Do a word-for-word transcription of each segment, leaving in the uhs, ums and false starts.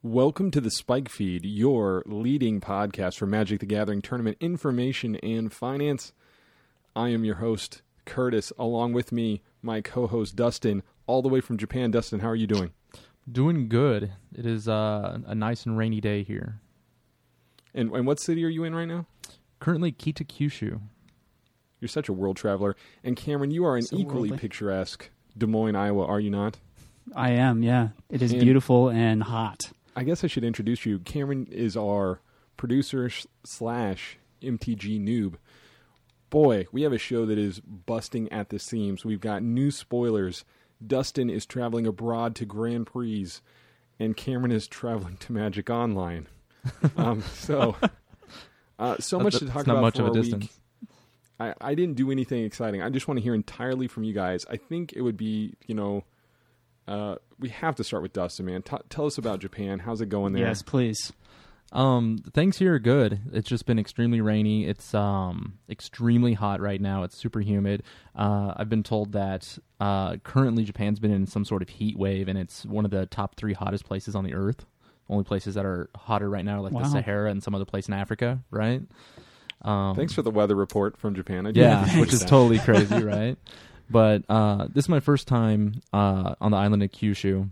Welcome to the Spike Feed, your leading podcast for Magic the Gathering tournament information and finance. I am your host, Curtis. Along with me, my co-host, Dustin, all the way from Japan. Dustin, how are you doing? Doing good. It is uh, a nice and rainy day here. And, and what city are you in right now? Currently, Kitakyushu. You're such a world traveler. And Cameron, you are in So equally worldly. picturesque Des Moines, Iowa, are you not? I am, yeah. It is And- beautiful and hot. I guess I should introduce you. Cameron is our producer sh- slash M T G noob. Boy, we have a show that is busting at the seams. We've got new spoilers. Dustin is traveling abroad to Grand Prix, and Cameron is traveling to Magic Online. um, so, uh, so much to That's talk not about much for of a our distance. week. I, I didn't do anything exciting. I just want to hear entirely from you guys. I think it would be, you know, uh, we have to start with Dustin, man. T- tell us about Japan. How's it going there? Yes, please. Um, things here are good. It's just been extremely rainy. It's um extremely hot right now. It's super humid. Uh, I've been told that uh, currently Japan's been in some sort of heat wave, and it's one of the top three hottest places on the earth. Only places that are hotter right now are like Wow. the Sahara and some other place in Africa, right? Um, Thanks for the weather report from Japan. I do Yeah, appreciate which is that. totally crazy, right? But uh, this is my first time uh, on the island of Kyushu,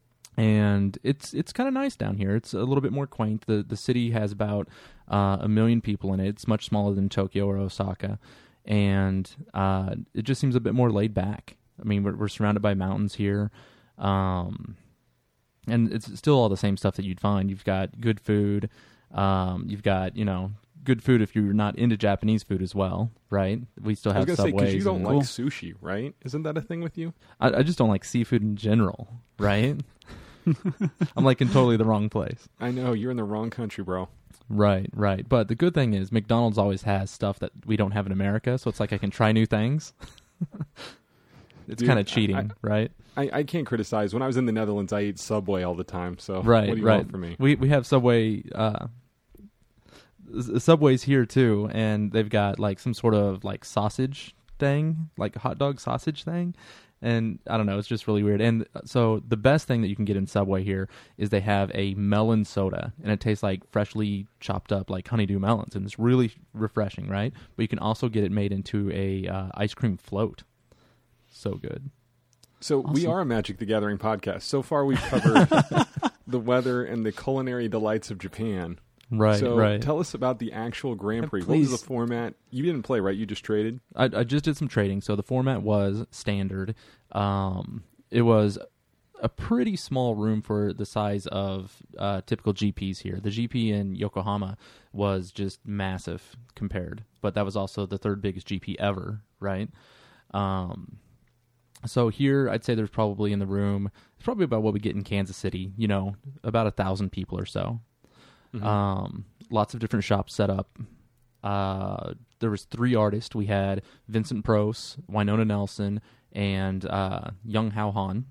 and it's it's kind of nice down here. It's a little bit more quaint. The the city has about uh, a million people in it. It's much smaller than Tokyo or Osaka, and uh, it just seems a bit more laid back. I mean, we're, we're surrounded by mountains here, um, and it's still all the same stuff that you'd find. You've got good food. Um, you've got, you know, good food if you're not into Japanese food as well, right? We still I was have going to say, Subways. because you don't and- like Cool. sushi, right? Isn't that a thing with you? I, I just don't like seafood in general, right? I'm like in totally the wrong place. I know, you're in the wrong country, bro. Right, right. But the good thing is McDonald's always has stuff that we don't have in America, so it's like I can try new things. It's Dude, kind I- of cheating, I- right? I, I can't criticize. When I was in the Netherlands, I ate Subway all the time, so Right, what do you right. want from me? We we have Subway uh s- Subways here too, and they've got like some sort of like sausage thing, like hot dog sausage thing. And I don't know, it's just really weird. And so the best thing that you can get in Subway here is they have a melon soda, and it tastes like freshly chopped up like honeydew melons, and it's really refreshing, right? But you can also get it made into a uh, ice cream float. So good. So we Awesome. are a Magic the Gathering podcast. So far, we've covered the weather and the culinary delights of Japan. Right, so right. tell us about the actual Grand Yeah, Prix. What was please. the format? You didn't play, right? You just traded? I, I just did some trading. So the format was standard. Um, it was a pretty small room for the size of uh, typical G Ps here. The G P in Yokohama was just massive compared, but that was also the third biggest G P ever, right? Um, so here, I'd say there's probably in the room, it's probably about what we get in Kansas City, you know, about a thousand people or so. Mhm. Um, lots of different shops set up. Uh, there was three artists. We had Vincent Prose, Winona Nelson, and uh, Young Hao Han.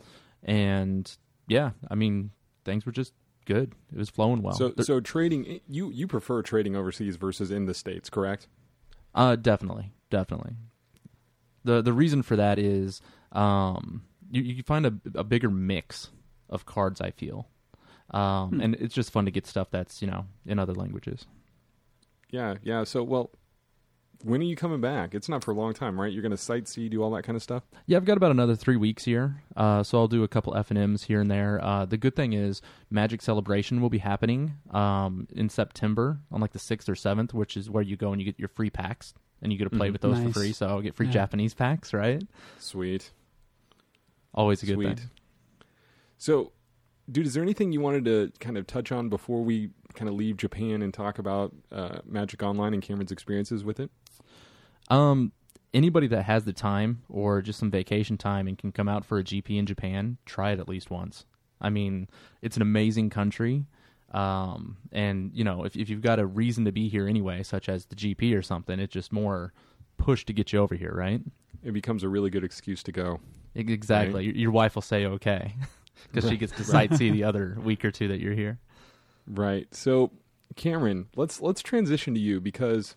And yeah, I mean, things were just good. It was flowing well. so, There- so trading, you, you prefer trading overseas versus in the States, correct? Uh, definitely, definitely. the The reason for that is um, you you find a, a bigger mix of cards. I feel, um, Hmm. and it's just fun to get stuff that's, you know, in other languages. Yeah, yeah. So, well, when are you coming back? It's not for a long time, right? You're going to sightsee, do all that kind of stuff? Yeah, I've got about another three weeks here, uh, so I'll do a couple F and M's here and there. Uh, the good thing is Magic Celebration will be happening um, in September on like the sixth or seventh, which is where you go and you get your free packs, and you get to play Mhm. with those Nice. for free, so I'll get free Yeah. Japanese packs, right? Sweet. Always a good Sweet. thing. So, dude, is there anything you wanted to kind of touch on before we kind of leave Japan and talk about uh, Magic Online and Cameron's experiences with it? Um, anybody that has the time or just some vacation time and can come out for a G P in Japan, try it at least once. I mean, it's an amazing country. Um, and you know, if if you've got a reason to be here anyway, such as the G P or something, it's just more push to get you over here, right? It becomes a really good excuse to go. E- Exactly. Your, your wife will say okay because she Right. gets to sightsee the other week or two that you're here. Right. So, Cameron, let's let's transition to you because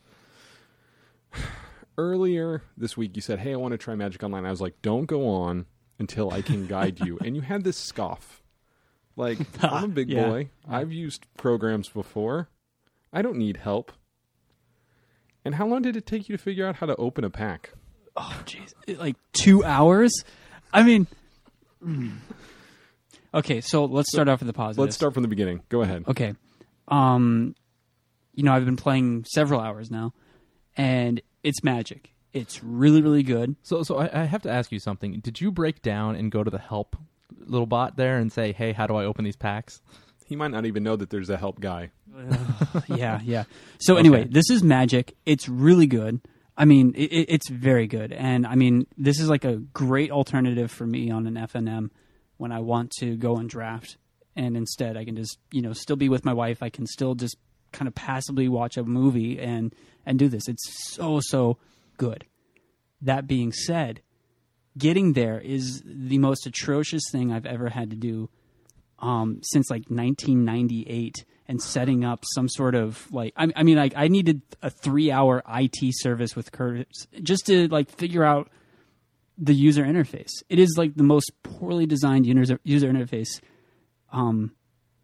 earlier this week you said, "Hey, I want to try Magic Online." I was like, "Don't go on until I can guide you." And you had this scoff Like, I'm a big Yeah. boy. I've used programs before. I don't need help. And how long did it take you to figure out how to open a pack? Oh, jeez. Like two hours? I mean, mm. okay, so let's start off with the positives. Let's start from the beginning. Go ahead. Okay. Um, you know, I've been playing several hours now, and it's magic. It's really, really good. So, so I, I have to ask you something. Did you break down and go to the help little bot there and say, "Hey, how do I open these packs?" He might not even know that there's a help guy. yeah, yeah. So anyway, Okay. this is magic. It's really good. I mean, it, it's very good. And I mean, this is like a great alternative for me on an F N M when I want to go and draft. And instead, I can just, you know, still be with my wife. I can still just kind of passively watch a movie and, and do this. It's so, so good. That being said, getting there is the most atrocious thing I've ever had to do um, since like nineteen ninety-eight. And setting up some sort of like, I, I mean, like I needed a three-hour I T service with Curtis just to like figure out the user interface. It is like the most poorly designed user user interface um,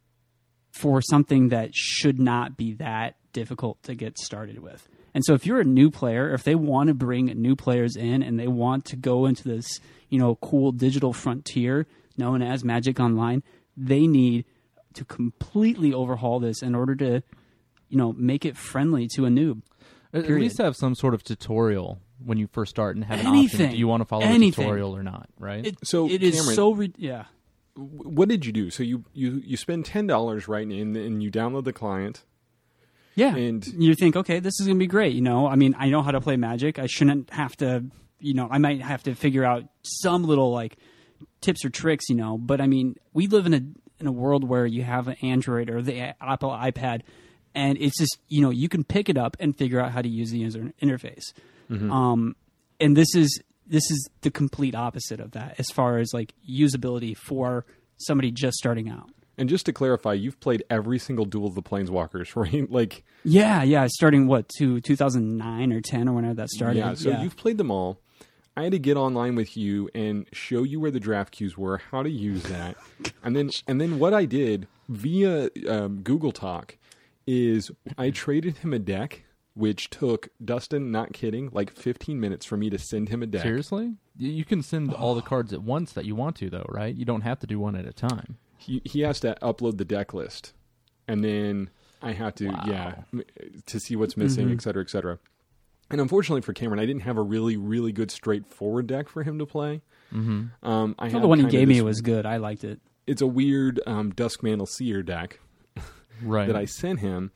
for something that should not be that difficult to get started with. And so, if you're a new player, or if they want to bring new players in and they want to go into this, you know, cool digital frontier known as Magic Online, they need to completely overhaul this in order to, you know, make it friendly to a noob. At Period. least have some sort of tutorial when you first start and have an Anything. option. Do you want to follow Anything. the tutorial or not? Right. So, It, so it is Cameron- so re- yeah. W- What did you do? So you, you, you spend ten dollars, right, and, and you download the client. Yeah. And- you think, okay, this is going to be great. You know, I mean, I know how to play Magic. I shouldn't have to, you know, I might have to figure out some little like tips or tricks, you know, but I mean, we live in a, in a world where you have an Android or the Apple iPad, and it's just, you know, you can pick it up and figure out how to use the user interface. Mm-hmm. Um, and this is this is the complete opposite of that as far as like usability for somebody just starting out. And just to clarify, you've played every single Duel of the Planeswalkers, right? Like, Yeah, yeah, starting what to two thousand nine or ten or whenever that started. yeah. So you've played them all. I had to get online with you and show you where the draft queues were, how to use that, and then and then what I did via um, Google Talk is I traded him a deck, which took Dustin, not kidding, like fifteen minutes for me to send him a deck. Seriously? You you can send all the cards at once that you want to, though, right? You don't have to do one at a time. He he has to upload the deck list, and then I have to Wow. yeah m- to see what's missing, Mm-hmm. et cetera, et cetera. And unfortunately for Cameron, I didn't have a really, really good straightforward deck for him to play. Mm-hmm. Um, I Well, had the one he kind of gave me this- was good. I liked it. It's a weird um, Duskmantle Seer deck Right. that I sent him,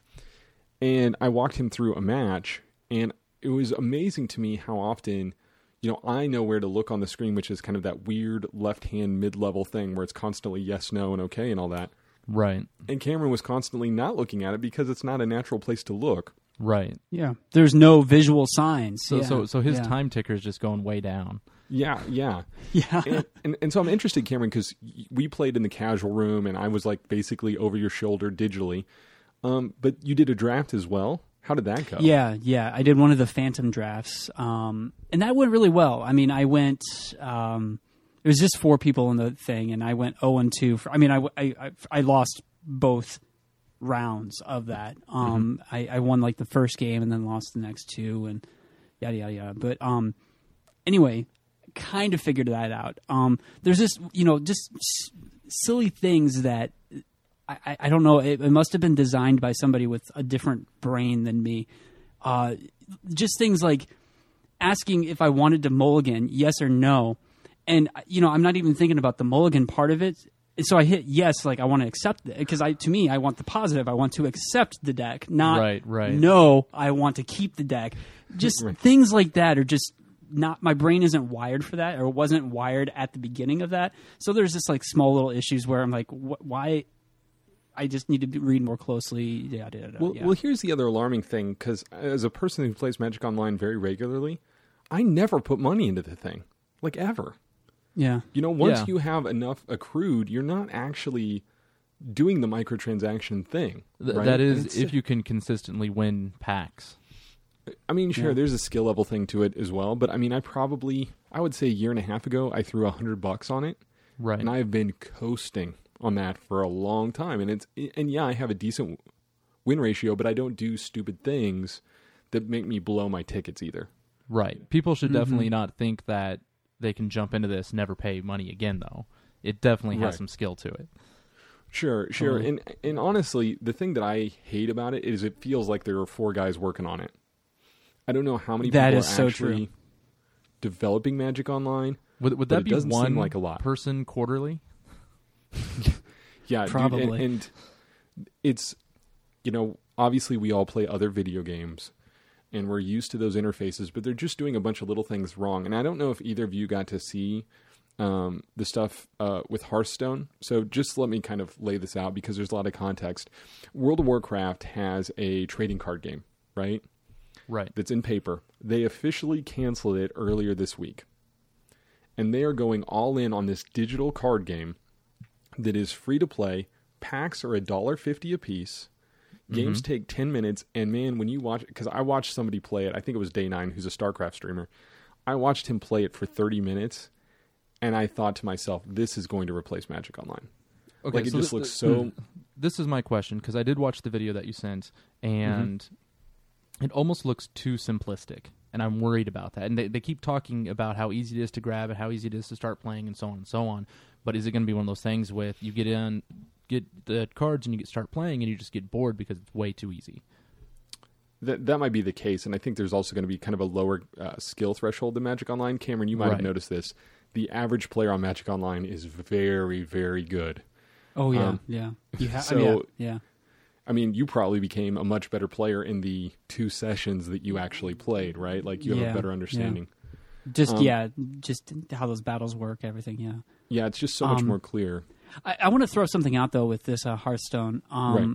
and I walked him through a match, and it was amazing to me how often, you know, I know where to look on the screen, which is kind of that weird left-hand mid-level thing where it's constantly yes, no, and okay, and all that. Right. And Cameron was constantly not looking at it because it's not a natural place to look. Right. Yeah, there's no visual signs. So yeah. so so his yeah. time ticker is just going way down. Yeah, yeah. Yeah, and, and and so I'm interested, Cameron, because we played in the casual room, and I was like basically over your shoulder digitally. Um, but you did a draft as well. How did that go? yeah, yeah. I did one of the Phantom drafts, um, and that went really well. I mean, I went. Um, it was just four people in the thing, and I went zero and two. For, I mean, I, I I I lost both rounds of that. Um, Mm-hmm. I, I won like the first game, and then lost the next two, and yada yada yada. But um, anyway, kind of figured that out. Um, there's this, you know, just s- silly things that I, I, I don't know. It, it must have been designed by somebody with a different brain than me. Uh, just things like asking if I wanted to mulligan, yes or no. And, you know, I'm not even thinking about the mulligan part of it. So I hit yes, like I want to accept it. Because I, to me, I want the positive. I want to accept the deck, not Right, right. no, I want to keep the deck. Just Right. things like that are just not, my brain isn't wired for that, or wasn't wired at the beginning of that. So there's just like small little issues where I'm like, wh- why? I just need to be, read more closely. Yeah, yeah, yeah. Well, well, here's the other alarming thing, because as a person who plays Magic Online very regularly, I never put money into the thing, like ever. yeah. You know, once Yeah. you have enough accrued, you're not actually doing the microtransaction thing. Th- right? That And is it's- if you can consistently win packs. I mean, sure, Yeah. there's a skill level thing to it as well, but I mean, I probably, I would say a year and a half ago, I threw a hundred bucks on it, Right. and I've been coasting on that for a long time, and it's and yeah, I have a decent win ratio, but I don't do stupid things that make me blow my tickets either. Right. People should Mm-hmm. definitely not think that they can jump into this, never pay money again, though. It definitely has Right. some skill to it. Sure, sure. Totally. And and honestly, the thing that I hate about it is it feels like there are four guys working on it. I don't know how many That people is are so actually true. developing Magic Online. Would, would But that it be doesn't seem one like a lot. person quarterly? Yeah, dude, Probably. and, and it's, you know, obviously we all play other video games and we're used to those interfaces, but they're just doing a bunch of little things wrong. And I don't know if either of you got to see um, the stuff uh, with Hearthstone. So just let me kind of lay this out because there's a lot of context. World of Warcraft has a trading card game, right? Right. That's in paper. They officially canceled it earlier this week. And they are going all in on this digital card game that is free to play. Packs are one dollar fifty a piece. Games Mm-hmm. take ten minutes. And man, when you watch it, because I watched somebody play it, I think it was Day nine, who's a StarCraft streamer. I watched him play it for thirty minutes. And I thought to myself, this is going to replace Magic Online. Okay, like it so just th- looks th- so... This is my question, because I did watch the video that you sent, and Mm-hmm. it almost looks too simplistic, and I'm worried about that. And they, they keep talking about how easy it is to grab it, how easy it is to start playing, and so on and so on. But is it going to be one of those things with you get in, get the cards, and you get start playing, and you just get bored because it's way too easy? That that might be the case, and I think there's also going to be kind of a lower uh, skill threshold than Magic Online. Cameron, you might have Right. noticed this. The average player on Magic Online is very, very good. Oh yeah, Um, yeah. You have. so- yeah, yeah. I mean, you probably became a much better player in the two sessions that you actually played, right? Like, you have Yeah, a better understanding. Just Um, yeah, just how those battles work, everything. Yeah. Yeah, it's just so much Um, more clear. I, I want to throw something out though with this uh, Hearthstone. Um, Right.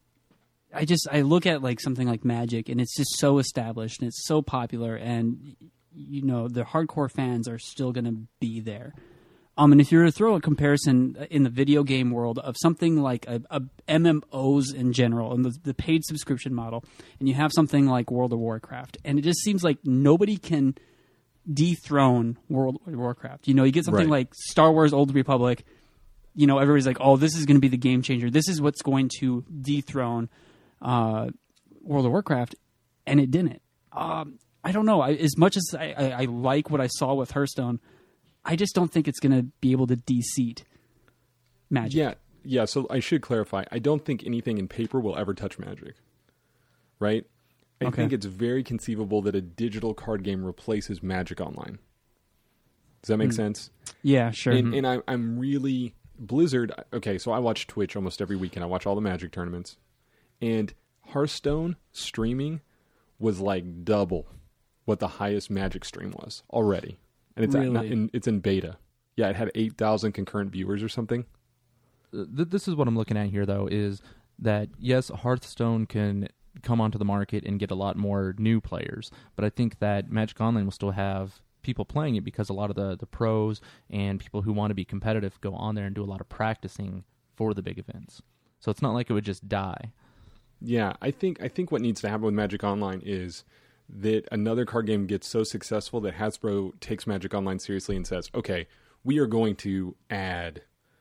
I just I look at like something like Magic, and it's just so established and it's so popular, and you know the hardcore fans are still going to be there. Um, and if you were to throw a comparison in the video game world of something like a, a M M Os in general and the, the paid subscription model, and you have something like World of Warcraft, and it just seems like nobody can dethrone World of Warcraft. You know, you get something Right. like Star Wars Old Republic. You know, everybody's like, "Oh, this is going to be the game changer. This is what's going to dethrone uh, World of Warcraft," and it didn't. Um, I don't know. I, as much as I, I, I like what I saw with Hearthstone, I just don't think it's going to be able to de-seat Magic. Yeah, yeah. So I should clarify. I don't think anything in paper will ever touch Magic. Right? I Okay. think it's very conceivable that a digital card game replaces Magic Online. Does that make Hmm. sense? Yeah, sure. And, and I, I'm really Blizzard. Okay, so I watch Twitch almost every weekend. I watch all the Magic tournaments, and Hearthstone streaming was like double what the highest Magic stream was already, and it's at, not Really? in, it's in beta. Yeah, it had eight thousand concurrent viewers or something. Th- this is what I'm looking at here, though, is that, yes, Hearthstone can come onto the market and get a lot more new players, but I think that Magic Online will still have people playing it because a lot of the, the pros and people who want to be competitive go on there and do a lot of practicing for the big events. So it's not like it would just die. Yeah, I think I think what needs to happen with Magic Online is that another card game gets so successful that Hasbro takes Magic Online seriously and says, okay, we are going to add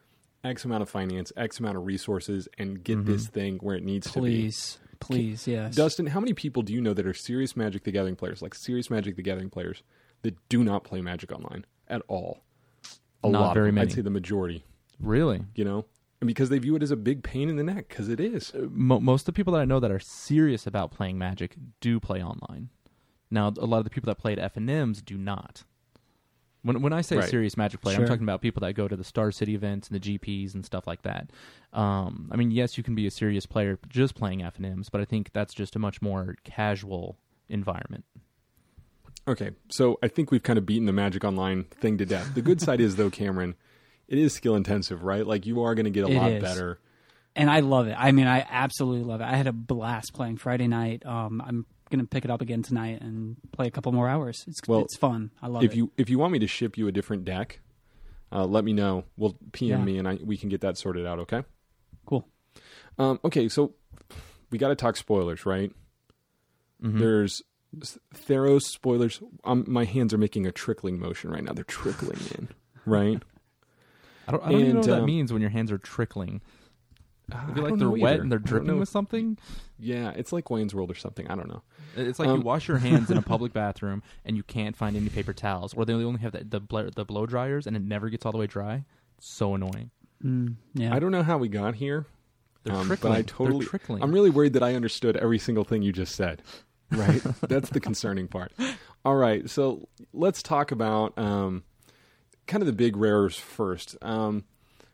X amount of finance, X amount of resources, and get this thing where it needs please, please, to be. yes. Dustin, how many people do you know that are serious Magic the Gathering players, like serious Magic the Gathering players, that do not play Magic Online at all? A Not lot of very them. many. I'd say the majority, Really? you know? And because they view it as a big pain in the neck, because it is. Mo- most of the people that I know that are serious about playing Magic do play online. Now, a lot of the people that play at F and M's do not. When when I say Right. serious Magic player, Sure. I'm talking about people that go to the Star City events and the G Ps and stuff like that. Um, I mean, yes, you can be a serious player just playing F and M's, but I think that's just a much more casual environment. Okay, so I think we've kind of beaten the Magic Online thing to death. The good side is, though, Cameron, it is skill intensive, right? Like, you are going to get a It lot is. better. And I love it. I mean, I absolutely love it. I had a blast playing Friday night. Um, I'm going to pick it up again tonight and play a couple more hours. It's Well, it's fun. I love If it. you if you want me to ship you a different deck, uh, let me know. We'll P M Yeah. me and I we can get that sorted out. Okay. Cool. Um, okay, so we got to talk spoilers, right? Mhm. There's s- Theros spoilers. Um, my hands are making a trickling motion right now. They're trickling in, right? I don't, I don't even know And, what that um, means when your hands are trickling. I I feel like don't they're know wet either. and they're I don't dripping know. with something. Yeah, it's like Wayne's World or something. I don't know. It's like you Um, wash your hands in a public bathroom and you can't find any paper towels, or they only have the the, bl- the blow dryers and it never gets all the way dry. It's so annoying. Mm, yeah. I don't know how we got here. They're um, trickling. But I totally, They're trickling. I'm really worried that I understood every single thing you just said. Right? That's the concerning part. All right, so let's talk about um, kind of the big rares first. Um,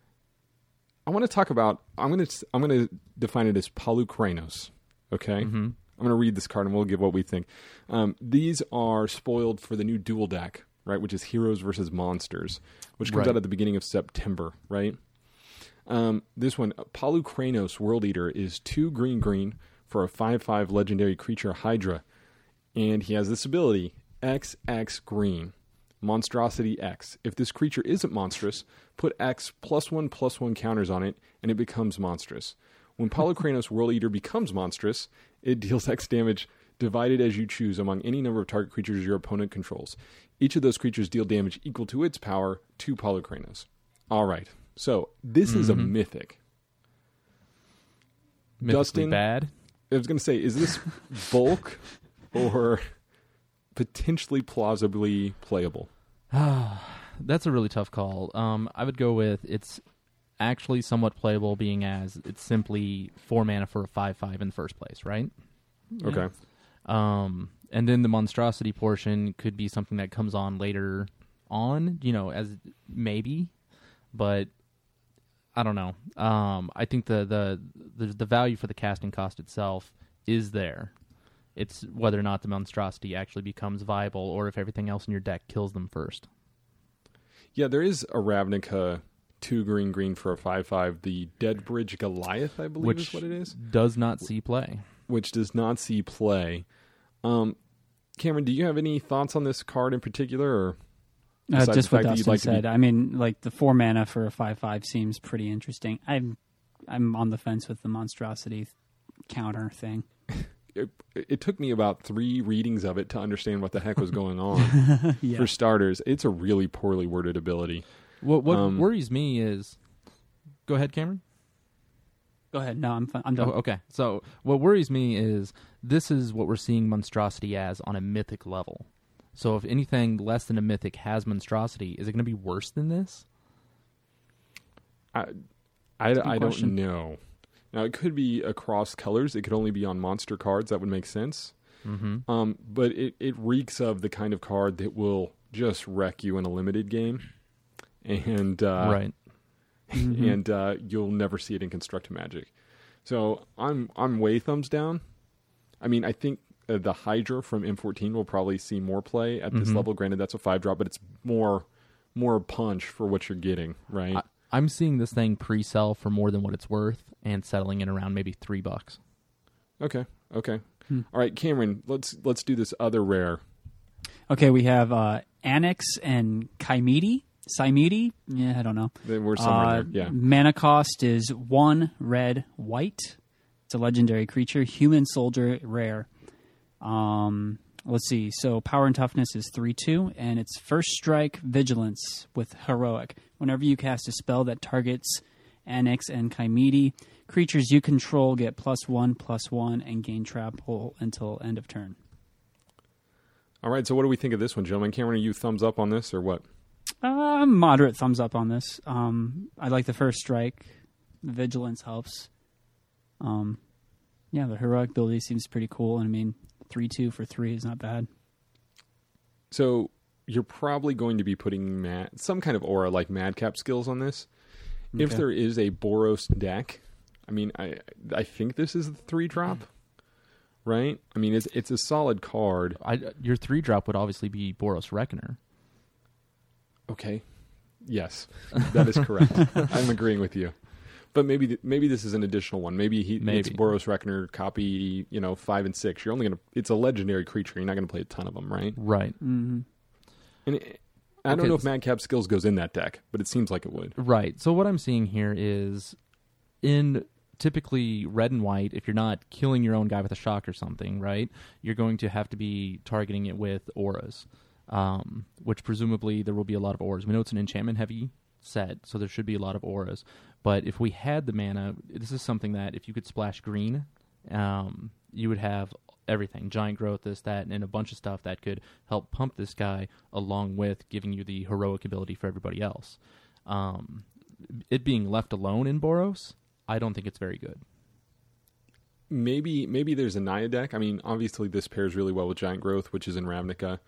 I want to talk about. I'm going to. I'm going to define it as Palukranos. Okay. Mm-hmm. I'm going to read this card and we'll give what we think. Um, these are spoiled for the new dual deck, right? Which is Heroes versus Monsters, which comes Right. out at the beginning of September, right? Um, this one, Palukranos World Eater, is two green green for a five five legendary creature Hydra. And he has this ability, X X green, Monstrosity X. If this creature isn't monstrous, put X plus one plus one counters on it, and it becomes monstrous. When Palukranos World Eater becomes monstrous, it deals X damage divided as you choose among any number of target creatures your opponent controls. Each of those creatures deal damage equal to its power to Palukranos. All right. So this is a Mhm. mythic. Mythically Dustin? bad. I was going to say, is this bulk or potentially plausibly playable? That's a really tough call. Um, I would go with it's actually somewhat playable, being as it's simply four mana for a five five in the first place, right? Okay. Um, and then the monstrosity portion could be something that comes on later on, you know, as maybe, but I don't know. Um, I think the, the the the value for the casting cost itself is there. It's whether or not the monstrosity actually becomes viable, or if everything else in your deck kills them first. Yeah, there is a Ravnica two green green for a five five, the Deadbridge Goliath, I believe Which is what it is, does not see play. which does not see play. Um, Cameron, do you have any thoughts on this card in particular? Or Uh, besides just the what fact that you'd Dustin like to be- said. I mean, like the four mana for a five five seems pretty interesting. I'm I'm on the fence with the monstrosity counter thing. It, it took me about three readings of it to understand what the heck was going on. Yeah. For starters, it's a really poorly worded ability. What what Um, worries me is, go ahead, Cameron. Go ahead. No, I'm fine. I'm done. Oh, okay. So what worries me is this is what we're seeing monstrosity as on a mythic level. So if anything less than a mythic has monstrosity, is it going to be worse than this? I, I, good I don't question. know. Now, it could be across colors. It could only be on monster cards. That would make sense. Mm-hmm. Um, but it, it reeks of the kind of card that will just wreck you in a limited game. And uh, right. Mhm. and uh, you'll never see it in Constructed Magic. So I'm I'm way thumbs down. I mean, I think uh, the Hydra from M fourteen will probably see more play at this Mhm. level. Granted, that's a five drop, but it's more more punch for what you're getting, right? I, I'm seeing this thing pre-sell for more than what it's worth and settling in around maybe three bucks. okay, okay. Hmm. All right, Cameron, let's let's do this other rare. Okay, we have uh, Annex and Chimedi. Chimedi? Yeah, I don't know. Then we're somewhere Uh, there. Yeah. Mana cost is one red white. It's a legendary creature, human soldier, rare. Um, let's see. So power and toughness is three two, and it's first strike vigilance with heroic. Whenever you cast a spell that targets Annex and Chimedi, creatures you control get plus one plus one and gain trample until end of turn. All right. So what do we think of this one, gentlemen? Cameron, are you thumbs up on this or what? Uh, moderate thumbs up on this. Um, I like the first strike. The vigilance helps. Um, yeah, the heroic ability seems pretty cool. And I mean, three two for three is not bad. So you're probably going to be putting mad, some kind of aura like Madcap skills on this. If Okay. there is a Boros deck, I mean, I I think this is the three drop, right? I mean, it's it's a solid card. I, your three drop would obviously be Boros Reckoner. Okay, yes, that is correct. I'm agreeing with you. But maybe th- maybe this is an additional one. Maybe he Maybe. it's Boros Reckoner copy, you know, five and six. You're only gonna. It's a legendary creature. You're not gonna play a ton of them, right? Right. Mm-hmm. And it, I don't Okay, know if s- Madcap skills goes in that deck, but it seems like it would. Right. So what I'm seeing here is in typically red and white, if you're not killing your own guy with a shock or something, right, you're going to have to be targeting it with auras, um, which presumably there will be a lot of auras. We know it's an enchantment-heavy set, so there should be a lot of auras. But if we had the mana, this is something that if you could splash green, um, you would have everything, giant growth, this, that, and a bunch of stuff that could help pump this guy along with giving you the heroic ability for everybody else. Um, it being left alone in Boros, I don't think it's very good. Maybe maybe there's a Naya deck. I mean, obviously this pairs really well with Giant Growth, which is in Ravnica.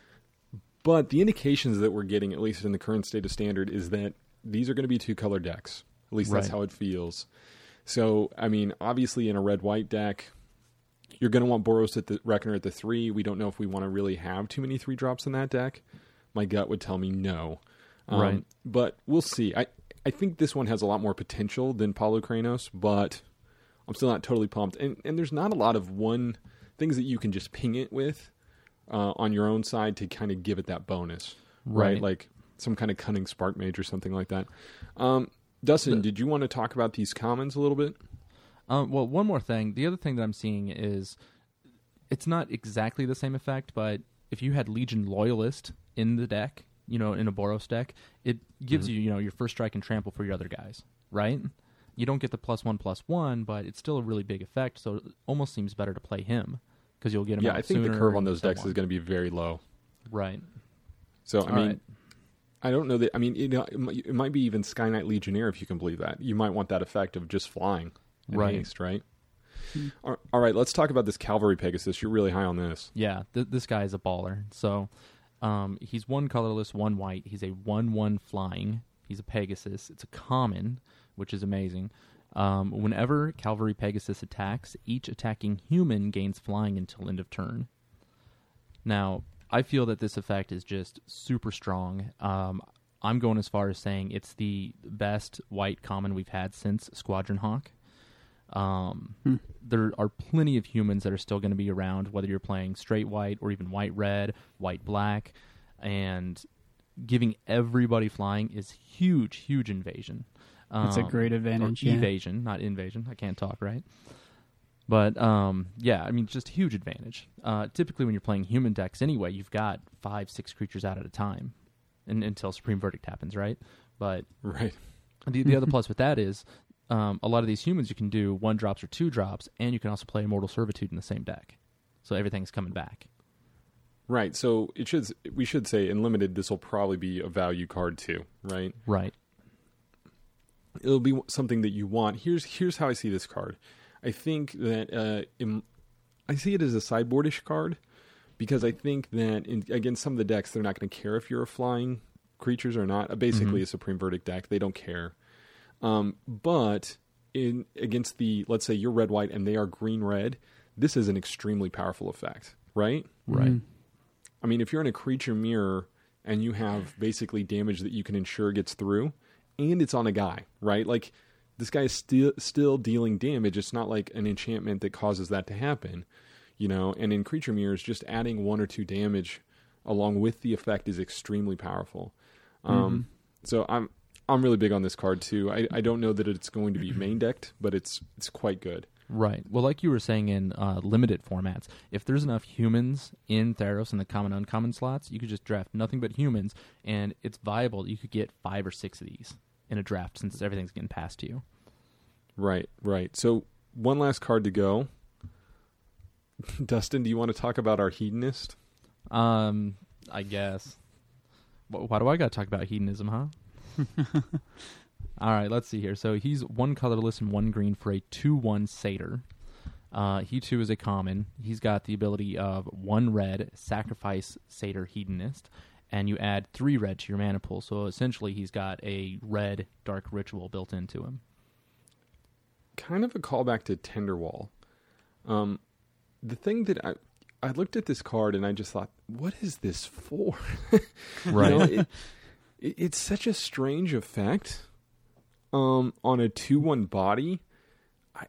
But the indications that we're getting, at least in the current state of Standard, is that these are going to be two-color decks. At least that's Right. how it feels. So, I mean, obviously in a red-white deck, you're going to want Boros at the Reckoner at the three. We don't know if we want to really have too many three-drops in that deck. My gut would tell me no. Um, Right. But we'll see. I, I think this one has a lot more potential than Paulo Kranos, but I'm still not totally pumped. And, and there's not a lot of one things that you can just ping it with uh, on your own side to kind of give it that bonus, right? Right. Like some kind of cunning Spark Mage or something like that. Um, Dustin, The- did you want to talk about these commons a little bit? Um, well, one more thing. The other thing that I'm seeing is it's not exactly the same effect, but if you had Legion Loyalist in the deck, you know, in a Boros deck, it gives Mhm. you, you know, your first strike and trample for your other guys, right? You don't get the plus one, plus one, but it's still a really big effect, so it almost seems better to play him because you'll get him Yeah, out I think the sooner curve on and those so decks on. is going to be very low. Right. So, I All mean, right. I don't know that. I mean, you know, it might, it might be even Sky Knight Legionnaire if you can believe that. You might want that effect of just flying in Right. haste, right? All all right, let's talk about this Cavalry Pegasus. You're really high on this. Yeah, th- this guy is a baller. So um, he's one colorless, one white. He's a one one flying. He's a Pegasus. It's a common, which is amazing. Um, whenever Cavalry Pegasus attacks, each attacking human gains flying until end of turn. Now, I feel that this effect is just super strong. Um, I'm going as far as saying it's the best white common we've had since Squadron Hawk. Um, Hmm. There are plenty of humans that are still going to be around, whether you're playing straight white or even white red, white black, and giving everybody flying is huge, huge invasion. That's a Um, great or advantage. Yeah. evasion, not invasion. I can't talk right. But um, yeah, I mean, just a huge advantage. Uh, typically, when you're playing human decks anyway, you've got five, six creatures out at a time, and, until Supreme Verdict happens, right? But Right. the the other plus with that is um, a lot of these humans you can do one drops or two drops, and you can also play Immortal Servitude in the same deck, so everything's coming back. Right. So it should we should say in limited this will probably be a value card too, right? Right. It'll be something that you want. Here's here's how I see this card. I think that uh, in, I see it as a sideboardish card because I think that in, against some of the decks they're not going to care if you're a flying creatures or not. Basically, Mhm. a Supreme Verdict deck, they don't care. Um, but in against the let's say you're red white and they are green red, this is an extremely powerful effect, right? Right. Mhm. I mean, if you're in a creature mirror and you have basically damage that you can ensure gets through, and it's on a guy, right? Like, this guy is still still dealing damage. It's not like an enchantment that causes that to happen, you know? And in creature mirrors, just adding one or two damage along with the effect is extremely powerful. Um, so I'm I'm really big on this card, too. I, I don't know that it's going to be main decked, but it's it's quite good. Right. Well, like you were saying in uh, limited formats, if there's enough humans in Theros in the common uncommon slots, you could just draft nothing but humans, and it's viable. You could get five or six of these in a draft since everything's getting passed to you. Right, right. So one last card to go. Dustin, do you want to talk about our Hedonist? Um, I guess. Wh- Why do I got to talk about hedonism, huh? All right, let's see here. So he's one colorless and one green for a two one satyr. Uh, he too is a common. He's got the ability of one red, sacrifice satyr hedonist, and you add three red to your mana pool. So essentially he's got a red dark ritual built into him. Kind of a callback to Tenderwall. Um, the thing that I I looked at this card and I just thought, what is this for? Right. You know, it, it, it's such a strange effect um, on a two one body. I,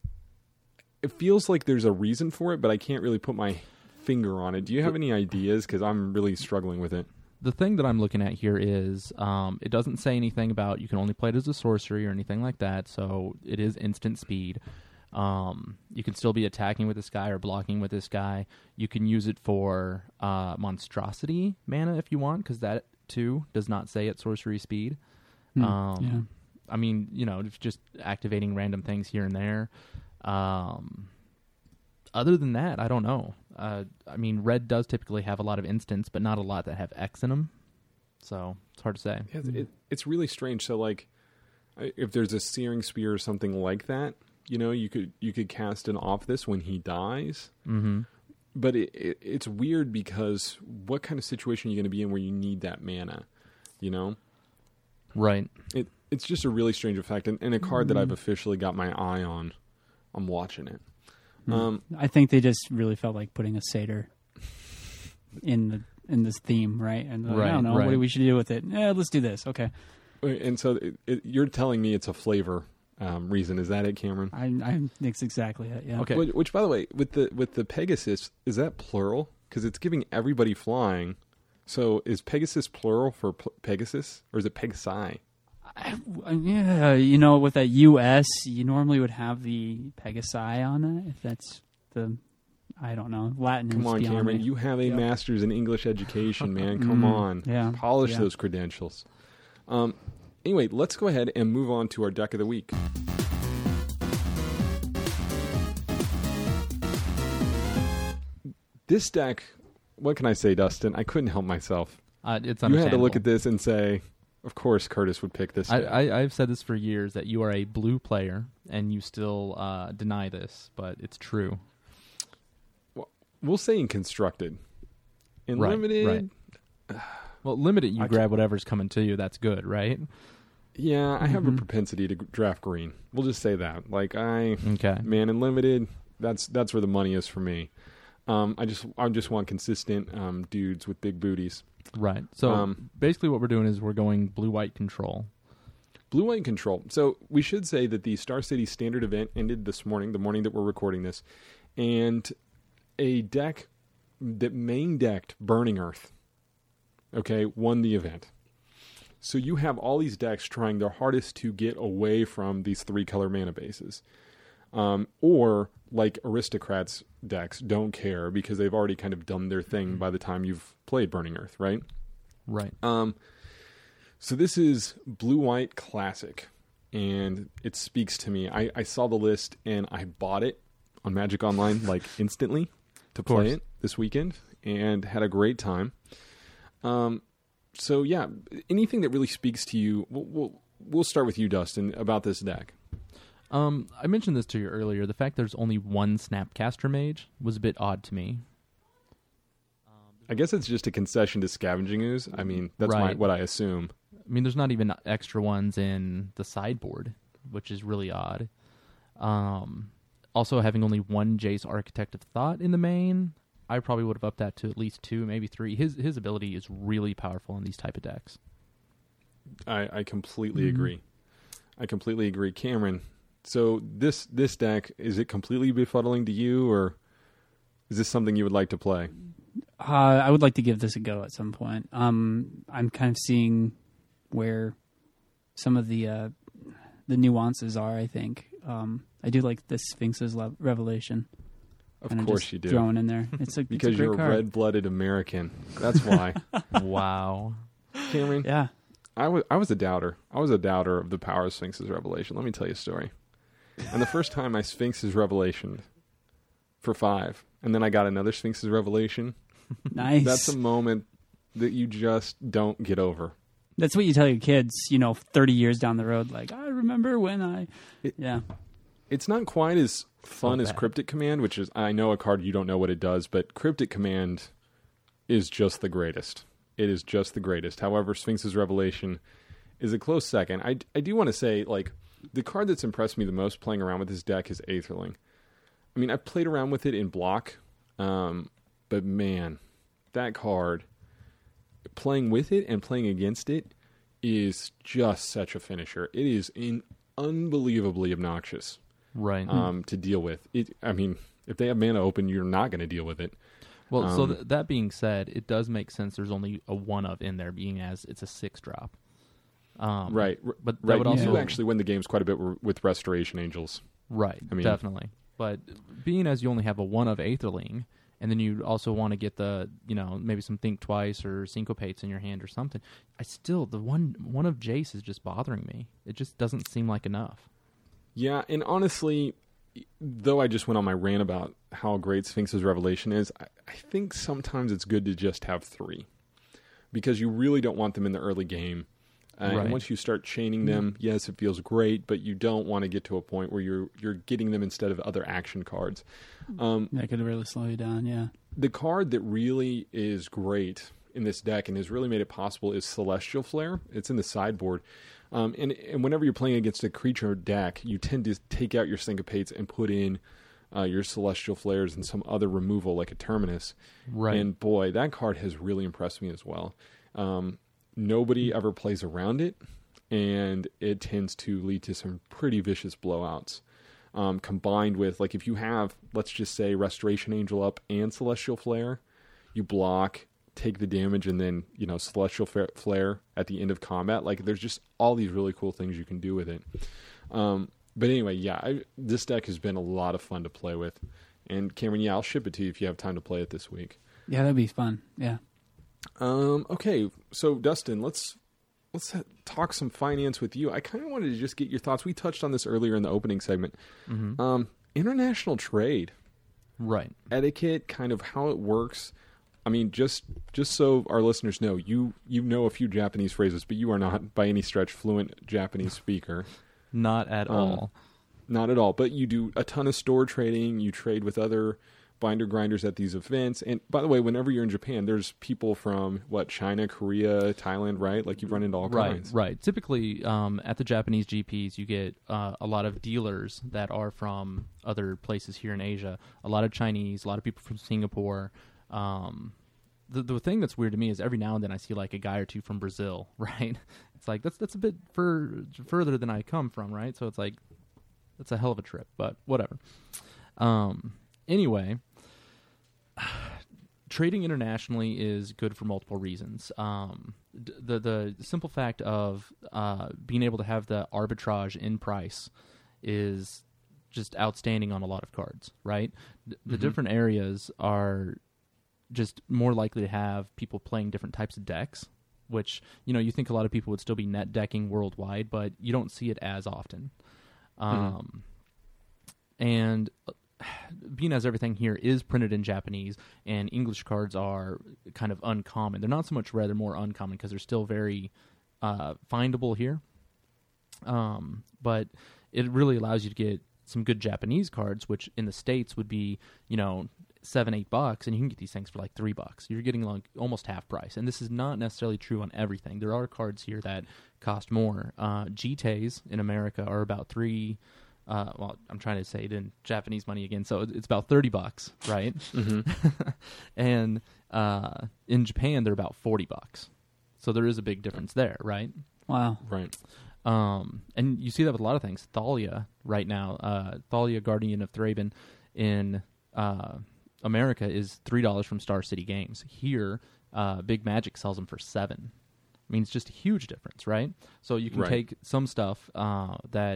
it feels like there's a reason for it, but I can't really put my finger on it. Do you have any ideas? Because I'm really struggling with it. The thing that I'm looking at here is um, it doesn't say anything about you can only play it as a sorcery or anything like that, so it is instant speed. Um, you can still be attacking with this guy or blocking with this guy. You can use it for uh, monstrosity mana if you want, because that too does not say at sorcery speed. Hmm, Um, yeah. I mean, you know, just activating random things here and there. Um, other than that, I don't know. Uh, I mean, red does typically have a lot of instants, but not a lot that have X in them. So it's hard to say. Yeah, it, it's really strange. So, like, I- if there's a Searing Spear or something like that, you know, you could you could cast an off this when he dies. Mm-hmm. But it, it, it's weird because what kind of situation are you going to be in where you need that mana? You know, Right. it it's just a really strange effect, and, and a card that I've officially got my eye on. I'm watching it. Hmm. Um, I think they just really felt like putting a satyr in the in this theme, right? And like, Right, I don't know right. what do we should do with it. Yeah, let's do this. Okay, and so it, it, you're telling me it's a flavor um, reason. Is that it, Cameron? I I that's exactly it. Yeah. Okay. Which, which, by the way, with the with the Pegasus, is that plural? Because it's giving everybody flying. So is Pegasus plural for P- Pegasus, or is it Pegasi? I, yeah, you know, with that U S, you normally would have the Pegasi on it. If that's the, I don't know, Latin. Come is on, beyond Cameron. me. You have a Yep. master's in English education, man. Come Mm, on. yeah, Polish yeah. those credentials. Um, anyway, let's go ahead and move on to our deck of the week. This deck, what can I say, Dustin? I couldn't help myself. Uh, it's You had to understandable. look at this and say, of course Curtis would pick this I, deck. I, I've said this for years that you are a blue player and you still uh, deny this, but it's true. We'll say in constructed. In Right, limited, right. Well, limited, you I grab whatever's coming to you. That's good, right? yeah, I have a Mhm. propensity to g- draft green. We'll just say that. Like I, Okay. man, in limited, that's that's where the money is for me. Um, I just I just want consistent um, dudes with big booties. Right. So Um, basically, what we're doing is we're going blue-white control. Blue white control. So we should say that the Star City Standard event ended this morning, the morning that we're recording this, and a deck that main decked Burning Earth, okay, won the event. So you have all these decks trying their hardest to get away from these three color mana bases. Um, or like Aristocrats decks don't care because they've already kind of done their thing by the time you've played Burning Earth, right? Right. Um, so this is Blue White Classic, and it speaks to me. I, I saw the list and I bought it on Magic Online like instantly to play course. it this weekend and had a great time. Um, so yeah, anything that really speaks to you, we'll, we'll, we'll start with you, Dustin, about this deck. Um, I mentioned this to you earlier. The fact there's only one Snapcaster Mage was a bit odd to me. I guess it's just a concession to Scavenging Ooze. I mean, that's my, Right. what I assume. I mean, there's not even extra ones in the sideboard, which is really odd. Um, also, having only one Jace Architect of Thought in the main, I probably would have upped that to at least two, maybe three. His his ability is really powerful in these type of decks. I, I completely Mhm. agree. I completely agree. Cameron, so this this deck, is it completely befuddling to you, or is this something you would like to play? Uh, I would like to give this a go at some point. Um, I'm kind of seeing where some of the uh, the nuances are. I think um, I do like the Sphinx's le- revelation. Of Kinda course just you do. Thrown in there, it's a Because it's a great you're a card. red-blooded American. That's why. Wow. Cameron, Yeah, I was I was a doubter. I was a doubter of the power of Sphinx's Revelation. Let me tell you a story. And the first time I Sphinx's Revelation for five, and then I got another Sphinx's Revelation, nice. that's a moment that you just don't get over. That's what you tell your kids, you know, thirty years down the road. Like, I remember when I, It- yeah, It's not quite as fun So as bad. Cryptic Command, which is, I know a card you don't know what it does, but Cryptic Command is just the greatest. It is just the greatest. However, Sphinx's Revelation is a close second. I, I do want to say, like, the card that's impressed me the most playing around with this deck is Aetherling. I mean, I've played around with it in block, um, but man, that card, playing with it and playing against it is just such a finisher. It is in unbelievably obnoxious Right. um, to deal with. It. I mean, if they have mana open, you're not going to deal with it. Well, so Um, th- that being said, it does make sense. There's only a one of in there, being as it's a six drop. Um, right. r- But that right. would You also do actually win the games quite a bit w- with Restoration Angels. right. I mean- definitely. But being as you only have a one of Aetherling, and then you also want to get the, you know, maybe some Think Twice or Syncopates in your hand or something. I still, the one one of Jace is just bothering me. It just doesn't seem like enough. Yeah, and honestly, though I just went on my rant about how great Sphinx's Revelation is, I, I think sometimes it's good to just have three. Because you really don't want them in the early game. Uh, Right. And once you start chaining them, yes, it feels great, but you don't want to get to a point where you're you're getting them instead of other action cards. Um, That could really slow you down, yeah. the card that really is great in this deck and has really made it possible is Celestial Flare. It's in the sideboard. Um, and, and whenever you're playing against a creature deck, you tend to take out your Syncopates and put in uh, your Celestial Flares and some other removal like a Terminus. Right. And boy, that card has really impressed me as well. Um, nobody ever plays around it, and it tends to lead to some pretty vicious blowouts. Um, combined with, like, if you have, let's just say, Restoration Angel up and Celestial Flare, you block, take the damage, and then, you know, Celestial Flare at the end of combat. Like, there's just all these really cool things you can do with it. Um, but anyway, yeah, I, this deck has been a lot of fun to play with. And Cameron, yeah, I'll ship it to you if you have time to play it this week. Yeah, that'd be fun, yeah. Um, okay, so Dustin, let's let's ha- talk some finance with you. I kind of wanted to just get your thoughts. We touched on this earlier in the opening segment. Mm-hmm. Um, international trade, Right. etiquette, kind of how it works. I mean, just just so our listeners know, you you know a few Japanese phrases, but you are not by any stretch fluent Japanese speaker. Not at Um, all. Not at all. But you do a ton of store trading. You trade with other binder grinders at these events. And by the way, whenever you're in Japan, there's people from, what, China, Korea, Thailand, right? Like, you've run into all Right, kinds. right. Typically, um, at the Japanese G Ps, you get uh, a lot of dealers that are from other places here in Asia. A lot of Chinese, a lot of people from Singapore. Um, the the thing that's weird to me is every now and then I see like a guy or two from Brazil, right? It's like that's that's a bit fur, further than I come from, right? So it's like that's a hell of a trip, but whatever. Um, anyway. Trading internationally is good for multiple reasons. Um, d- the the simple fact of uh, being able to have the arbitrage in price is just outstanding on a lot of cards, right? D- the Mhm. different areas are just more likely to have people playing different types of decks, which, you know, you think a lot of people would still be net decking worldwide, but you don't see it as often. Um, And being as everything here is printed in Japanese and English cards are kind of uncommon. They're not so much rare, they're more uncommon because they're still very uh, findable here. Um, but it really allows you to get some good Japanese cards, which in the States would be, you know, seven, eight bucks, and you can get these things for like three bucks. You're getting like almost half price. And this is not necessarily true on everything. There are cards here that cost more. Uh, G T As in America are about three Uh, well, I'm trying to say it in Japanese money again, so it's about thirty bucks, right? Mm-hmm. And uh, in Japan, they're about forty bucks. So there is a big difference there, right? Wow. Right. Um, and you see that with a lot of things. Thalia right now, uh, Thalia Guardian of Thraben in uh, America is three dollars from Star City Games. Here, uh, Big Magic sells them for seven. I mean, it's just a huge difference, right? So you can Right. take some stuff uh, that,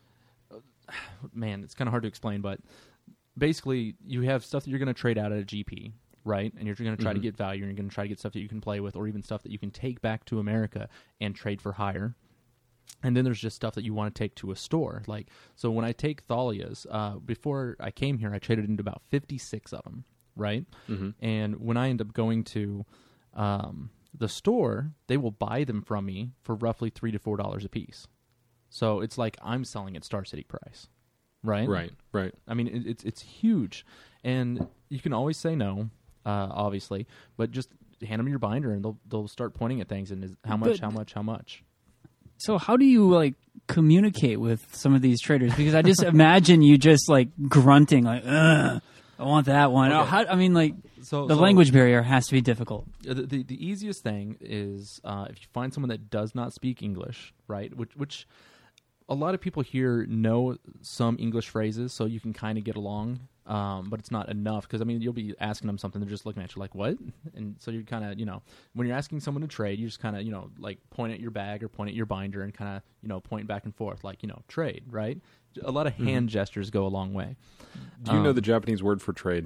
man, it's kind of hard to explain, but basically you have stuff that you're going to trade out at a G P, right? And you're going to try Mhm. to get value, and you're going to try to get stuff that you can play with, or even stuff that you can take back to America and trade for higher. And then there's just stuff that you want to take to a store. Like, so when I take Thalias, uh, before I came here, I traded into about fifty-six of them, right? Mm-hmm. And when I end up going to um, the store, they will buy them from me for roughly three to four dollars a piece. So it's like I'm selling at Star City price, right? Right. Right. I mean, it, it's it's huge, and you can always say no, uh, obviously, but just hand them your binder, and they'll they'll start pointing at things and is, how much, But- how much, how much. So how do you like communicate with some of these traders? Because I just imagine you just like grunting, like, "Ugh, I want that one." Okay. Oh, how, I mean, like So the so language barrier has to be difficult. The, the the easiest thing is uh, if you find someone that does not speak English, right? Which which a lot of people here know some English phrases, so you can kind of get along, um, but it's not enough because I mean you'll be asking them something, they're just looking at you like what, and so you're kind of you know when you're asking someone to trade, you just kind of you know like point at your bag or point at your binder and kind of you know point back and forth like you know trade, right? A lot of hand gestures go a long way. Do you know Um, the Japanese word for trade?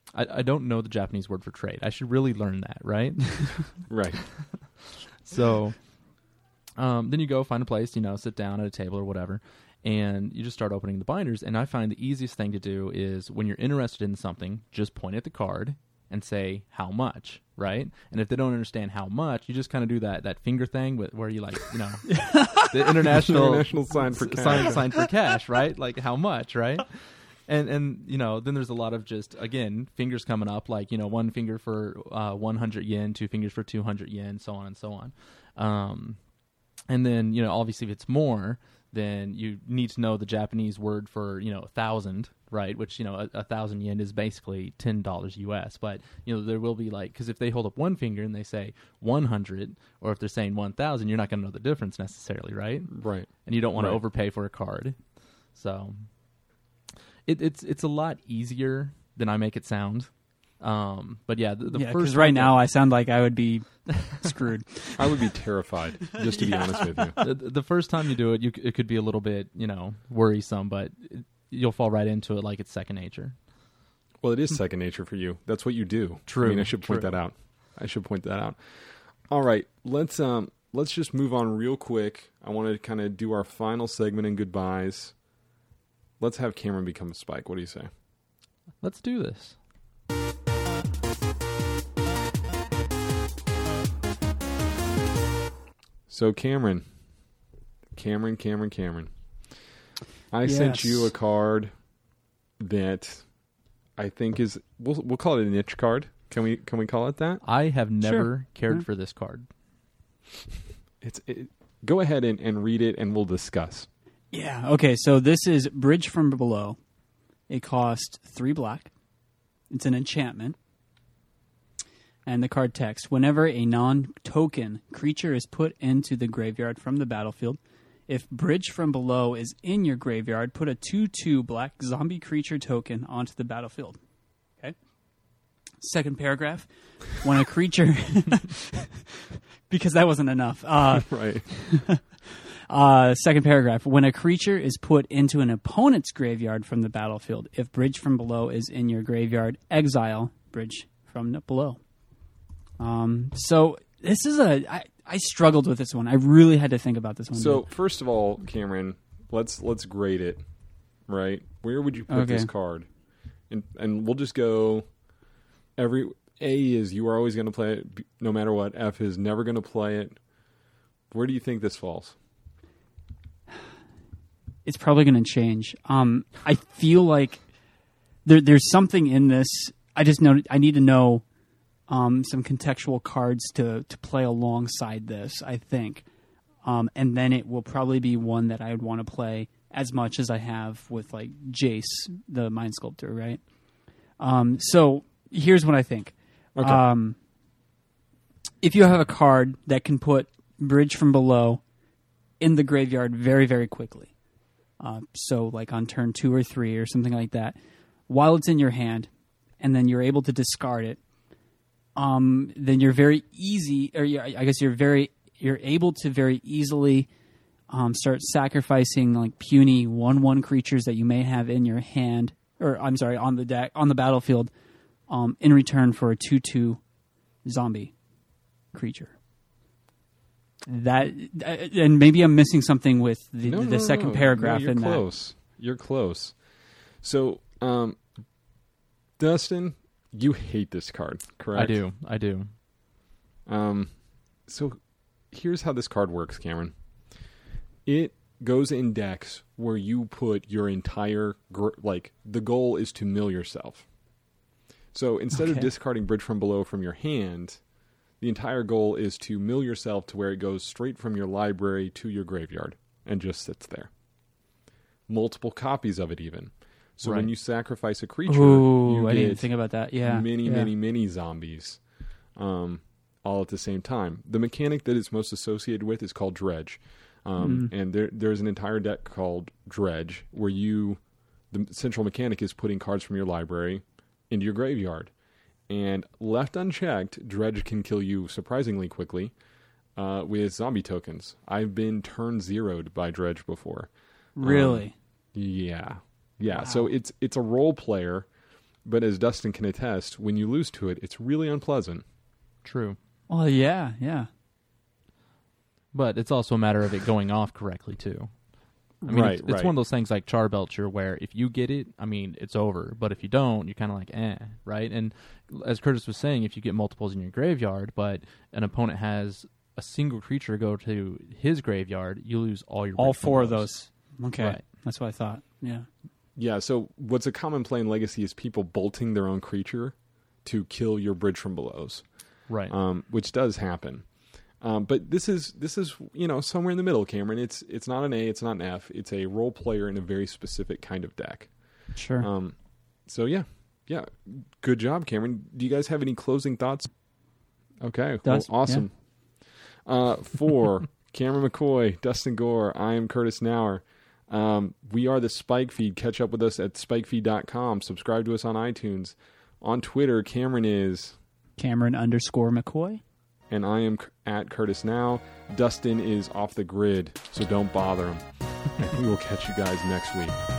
I, I don't know the Japanese word for trade. I should really learn that, right? Right. So um, then you go find a place, you know, sit down at a table or whatever, and you just start opening the binders. And I find the easiest thing to do is when you're interested in something, just point at the card and say how much, right? And if they don't understand how much, you just kind of do that that finger thing with, where you like, you know, the international International sign for cash. sign, sign for cash, right? Like how much, right? And and you know, then there's a lot of just again fingers coming up, like you know, one finger for uh, one hundred yen, two fingers for two hundred yen, so on and so on. Um, and then you know, obviously, if it's more, then you need to know the Japanese word for you know a thousand, right? Which you know, a, a thousand yen is basically ten dollars U S. But you know, there will be like because if they hold up one finger and they say one hundred, or if they're saying one thousand, you're not going to know the difference necessarily, right? Right. And you don't want Right. to overpay for a card, so. It, it's it's a lot easier than I make it sound, um, but yeah, the, the yeah, first because right time now I sound like I would be screwed. I would be terrified, just to be honest with you. the, the first time you do it, you, c- it could be a little bit you know worrisome, but it, you'll fall right into it like it's second nature. Well, it is second nature for you. That's what you do. True, I mean, I should point true. that out. I should point that out. All right, let's um let's just move on real quick. I want to kind of do our final segment and goodbyes. Let's have Cameron become a Spike. What do you say? Let's do this. So Cameron, Cameron, Cameron, Cameron. I sent Yes. you a card that I think is we'll we'll call it a niche card. Can we can we call it that? I have never cared Yeah. for this card. It's it, go ahead and, and read it and we'll discuss. Yeah. Okay. So this is Bridge from Below. It costs three black. It's an enchantment. And the card text: whenever a non-token creature is put into the graveyard from the battlefield, if Bridge from Below is in your graveyard, put a two two black zombie creature token onto the battlefield. Okay. Second paragraph: when a creature, because that wasn't enough. Uh, Right. Uh, second paragraph. When a creature is put into an opponent's graveyard from the battlefield, if Bridge from Below is in your graveyard, exile Bridge from Below. Um, so this is a... I, I struggled with this one. I really had to think about this one. So first of all, Cameron, let's let's grade it. Right? Where would you put Okay. this card? And and we'll just go. Every A is you are always going to play it b- no matter what. F is never going to play it. Where do you think this falls? It's probably going to change. Um, I feel like there, there's something in this. I just know I need to know um, some contextual cards to to play alongside this. I think, um, and then it will probably be one that I would want to play as much as I have with like Jace, the Mind Sculptor, right? Um, so here's what I think. Okay. Um, if you have a card that can put Bridge from Below in the graveyard very, very quickly. Uh, so like on turn two or three or something like that, while it's in your hand, and then you're able to discard it, um, then you're very easy, or you're, I guess you're very, you're able to very easily um, start sacrificing like puny one one creatures that you may have in your hand, or I'm sorry, on the deck, on the battlefield, um, in return for a two two zombie creature. That and maybe I'm missing something with the, No, the no, second no. paragraph No, you're in that. close. You're close. So, um, Dustin, you hate this card, correct? I do. I do. Um, so here's how this card works, Cameron. It goes in decks where you put your entire gr- like the goal is to mill yourself. So instead of Okay. discarding Bridge from Below from your hand, the entire goal is to mill yourself to where it goes straight from your library to your graveyard and just sits there. Multiple copies of it even. So when Right. you sacrifice a creature, Ooh, you I didn't get think about that. Yeah, many, yeah. many, many zombies, um, all at the same time. The mechanic that it's most associated with is called Dredge, um, Mm. and there, there's an entire deck called Dredge where you, the central mechanic is putting cards from your library into your graveyard, and left unchecked, Dredge can kill you surprisingly quickly uh, with zombie tokens. I've been turn zeroed by Dredge before. Really? Yeah. Yeah. Wow. So it's it's a role player, but as Dustin can attest, when you lose to it, it's really unpleasant. True. Oh yeah, yeah. But it's also a matter of it going off correctly too. I mean, right, it's, it's right. one of those things like Charbelcher where if you get it, I mean, it's over. But if you don't, you're kind of like, eh, right? And as Curtis was saying, if you get multiples in your graveyard, but an opponent has a single creature go to his graveyard, you lose all your all Bridge four of from those. Okay, Right. that's what I thought. Yeah. Yeah, so what's a common play in Legacy is people bolting their own creature to kill your Bridge from Belows, Right. um, which does happen. Um, but this is this is you know somewhere in the middle, Cameron. It's it's not an A, it's not an F. It's a role player in a very specific kind of deck. Sure. Um, so yeah, yeah, good job, Cameron. Do you guys have any closing thoughts? Okay, well, Does- awesome. Uh, for Cameron McCoy, Dustin Gore, I am Curtis Nauer. Um, we are the Spike Feed. Catch up with us at spike feed dot com. Subscribe to us on iTunes. On Twitter, Cameron is, Cameron underscore McCoy. and I am at Curtis Now. Dustin is off the grid, so don't bother him. And we will catch you guys next week.